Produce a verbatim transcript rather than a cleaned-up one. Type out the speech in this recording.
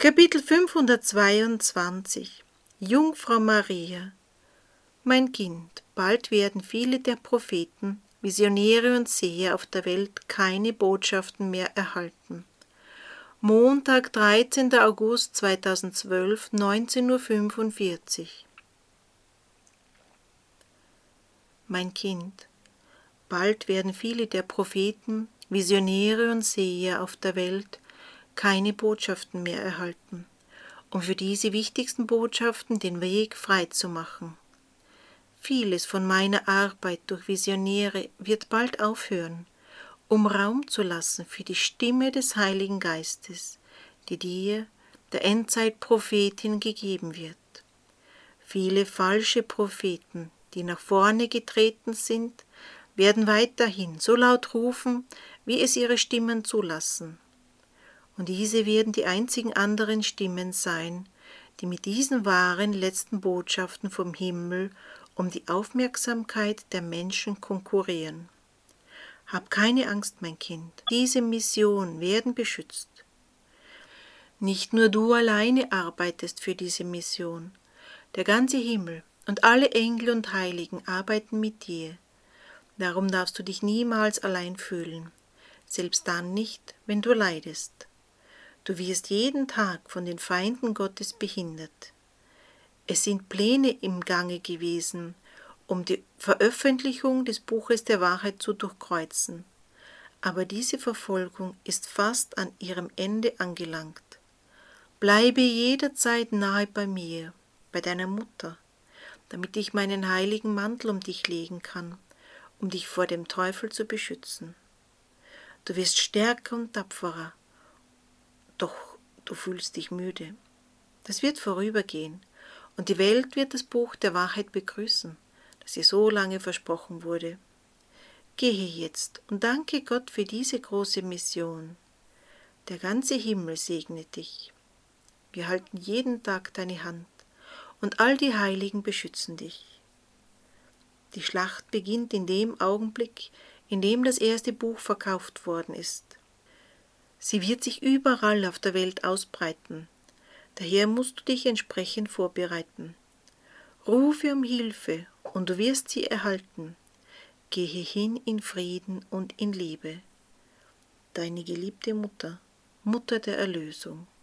Kapitel fünfhundertzweiundzwanzig Jungfrau Maria. Mein Kind, bald werden viele der Propheten, Visionäre und Seher auf der Welt keine Botschaften mehr erhalten. Montag, dreizehnter August zweitausendzwölf, neunzehn Uhr fünfundvierzig. Mein Kind, bald werden viele der Propheten, Visionäre und Seher auf der Welt keine Botschaften mehr erhalten, um für diese wichtigsten Botschaften den Weg frei zu machen. Vieles von meiner Arbeit durch Visionäre wird bald aufhören, um Raum zu lassen für die Stimme des Heiligen Geistes, die dir, der Endzeitprophetin, gegeben wird. Viele falsche Propheten, die nach vorne getreten sind, werden weiterhin so laut rufen, wie es ihre Stimmen zulassen. Und diese werden die einzigen anderen Stimmen sein, die mit diesen wahren letzten Botschaften vom Himmel um die Aufmerksamkeit der Menschen konkurrieren. Hab keine Angst, mein Kind, diese Mission werden beschützt. Nicht nur du alleine arbeitest für diese Mission, der ganze Himmel und alle Engel und Heiligen arbeiten mit dir. Darum darfst du dich niemals allein fühlen, selbst dann nicht, wenn du leidest. Du wirst jeden Tag von den Feinden Gottes behindert. Es sind Pläne im Gange gewesen, um die Veröffentlichung des Buches der Wahrheit zu durchkreuzen. Aber diese Verfolgung ist fast an ihrem Ende angelangt. Bleibe jederzeit nahe bei mir, bei deiner Mutter, damit ich meinen heiligen Mantel um dich legen kann, um dich vor dem Teufel zu beschützen. Du wirst stärker und tapferer, doch du fühlst dich müde. Das wird vorübergehen, und die Welt wird das Buch der Wahrheit begrüßen, das ihr so lange versprochen wurde. Gehe jetzt und danke Gott für diese große Mission. Der ganze Himmel segne dich. Wir halten jeden Tag deine Hand, und all die Heiligen beschützen dich. Die Schlacht beginnt in dem Augenblick, in dem das erste Buch verkauft worden ist. Sie wird sich überall auf der Welt ausbreiten. Daher musst du dich entsprechend vorbereiten. Rufe um Hilfe, und du wirst sie erhalten. Gehe hin in Frieden und in Liebe. Deine geliebte Mutter, Mutter der Erlösung.